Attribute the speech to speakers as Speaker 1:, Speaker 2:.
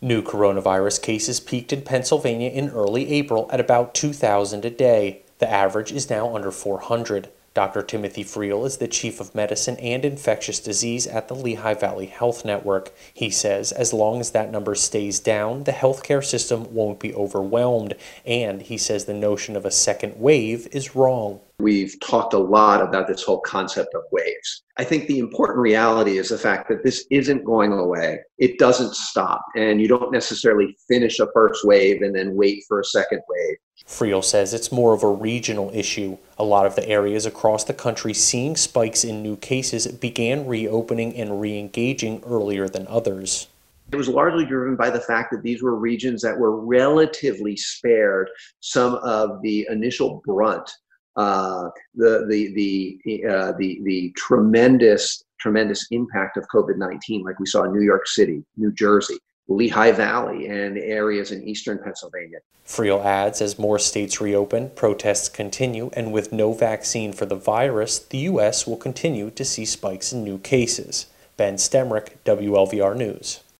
Speaker 1: New coronavirus cases peaked in Pennsylvania in early April at about 2,000 a day. The average is now under 400. Dr. Timothy Friel is the chief of medicine and infectious disease at the Lehigh Valley Health Network. He says as long as that number stays down, the healthcare system won't be overwhelmed. And he says the notion of a second wave is wrong.
Speaker 2: We've talked a lot about this whole concept of waves. I think the important reality is the fact that this isn't going away. It doesn't stop, and you don't necessarily finish a first wave and then wait for a second wave.
Speaker 1: Friel says it's more of a regional issue. A lot of the areas across the country seeing spikes in new cases began reopening and re-engaging earlier than others.
Speaker 2: It was largely driven by the fact that these were regions that were relatively spared some of the initial brunt, the tremendous impact of COVID-19, like we saw in New York City, New Jersey, Lehigh Valley, and areas in eastern Pennsylvania.
Speaker 1: Friel adds as more states reopen, protests continue, and with no vaccine for the virus, the U.S. will continue to see spikes in new cases. Ben Stemrick, WLVR News.